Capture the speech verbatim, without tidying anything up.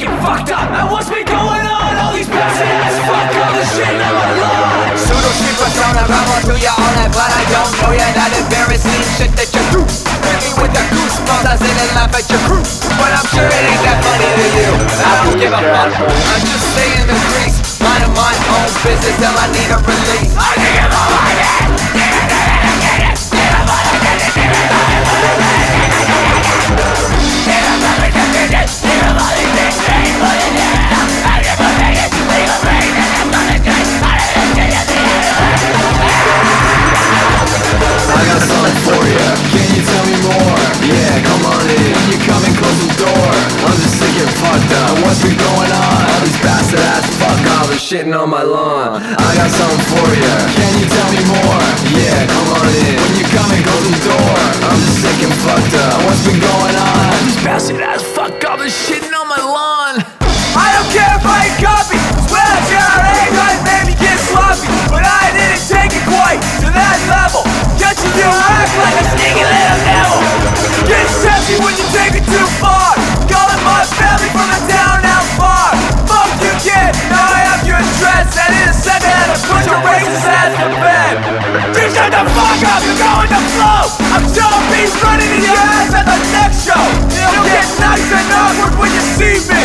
get fucked up. And what's been going on? All these bastard ass fuck all the shit on my lawn. Pseudo street persona, ramo to your own life, but I don't know you're not embarrassing shit that you do. Hit me with the goosebumps, I sit and laugh at your crew, but I'm sure it ain't that funny to you. I don't give a fuck, I'm just saying the grease, minding my own business till I need a release. I need a shitting on my lawn. I got something for ya. Can you tell me more? Yeah, come on in. When you come and close the door, I'm just sick and fucked up. What's been going on? These bastard ass fuck up is shitting on my lawn. I don't care if I ain't copy. Swear that J R A might made me get sloppy, but I didn't take it quite to that level. Just you act like a sneaky little devil. Get sassy when you take it too far. Calling my family from the town out far. Fuck you, kid. Now I have your address, and in a second I have to put your racist ass to bed. Just shut the fuck up. You're going to flow. I'm showing beats running in your ass at the next show. You'll get nice and awkward when you see me.